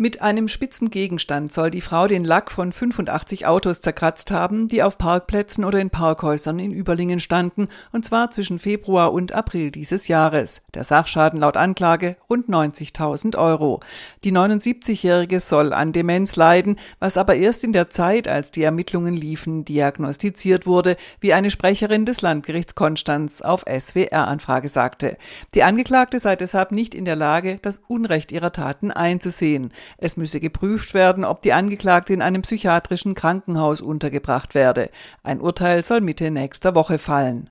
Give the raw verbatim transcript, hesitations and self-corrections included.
Mit einem spitzen Gegenstand soll die Frau den Lack von fünfundachtzig Autos zerkratzt haben, die auf Parkplätzen oder in Parkhäusern in Überlingen standen, und zwar zwischen Februar und April dieses Jahres. Der Sachschaden laut Anklage rund neunzigtausend Euro. Die neunundsiebzigjährige soll an Demenz leiden, was aber erst in der Zeit, als die Ermittlungen liefen, diagnostiziert wurde, wie eine Sprecherin des Landgerichts Konstanz auf S W R-Anfrage sagte. Die Angeklagte sei deshalb nicht in der Lage, das Unrecht ihrer Taten einzusehen. Es müsse geprüft werden, ob die Angeklagte in einem psychiatrischen Krankenhaus untergebracht werde. Ein Urteil soll Mitte nächster Woche fallen.